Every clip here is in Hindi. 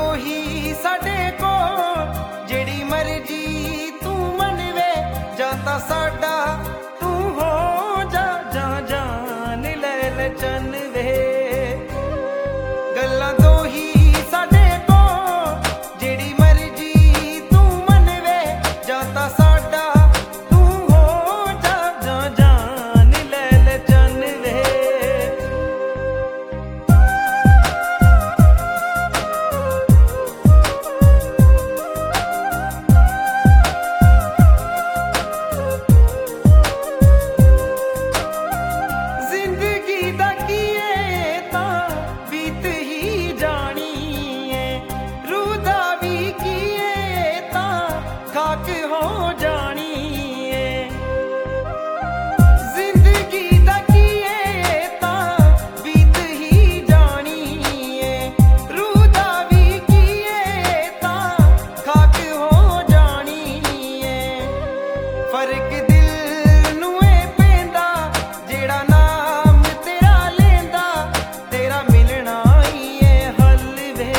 ही साडे को जेड़ी मर्जी तू मनवे जाता साडा तू हो जा जा जान ले ले चन वे गल्लां दो ही साडे को जेड़ी मर्जी तू मनवे जाता साडा तू हो जा जा जान ले ले चन वे खाक हो जानी है जिंदगी दा कीए तां बीत ही जानी है रूह दा भी कीए तां खाक हो जानी है फर्क दिल नूं पैंदा जेड़ा नाम तेरा लेंदा तेरा मिलना ही है हल वे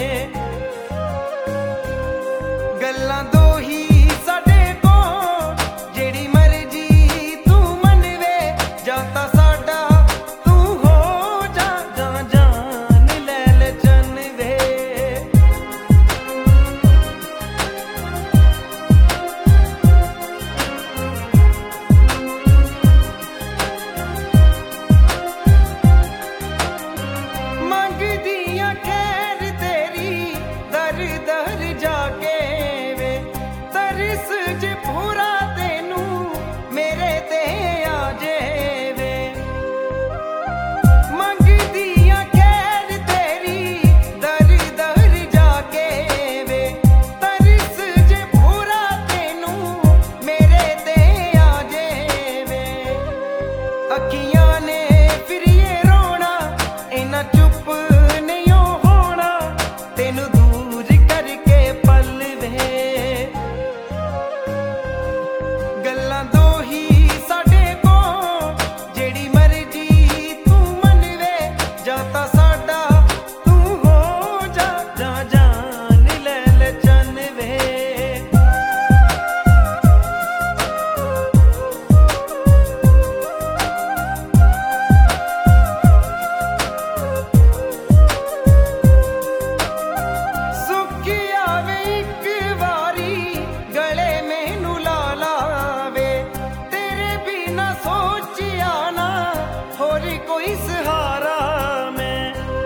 गल्लां दो ही साडे को जेड़ी मर्जी तू मनवे जाता साडा तू हो जा जा जान ले ले चन वे मंगदियां खैर तेरी दर दर जाके जे पूरा तेनू मेरे ते आ जेवे मंगदियां खैर तेरी दर दर जाके वे तरस जे पूरा तेनू मेरे ते आ जेवे अखियां ने फिर ये रोना इना चुप नहीं होना तेनू दूर करके पल वे गल्लां दो ही साडे को जेड़ी मर्जी तू मनवे जाता साडा तू हो जा जा जान ले ले चन वे सुख आवे एक वारी गले मैनू ला लावे तेरे बिना सोचिया ना होर कोई सहारा मैं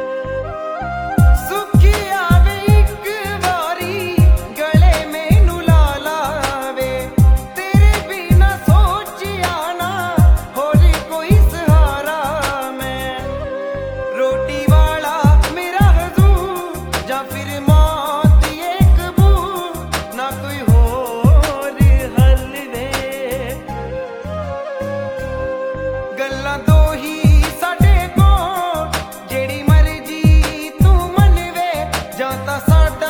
सुख आवे एक वारी गले मैनू ला लावे तेरे बिना सोचिया ना होर कोई सहारा मैं रोटी वाला मेरा हजूर जा फिर मौत ये कबूल ना कोई होर हल वे गल्लां दो ही साडे को जेड़ी मर्जी तू मनवे जाता साडा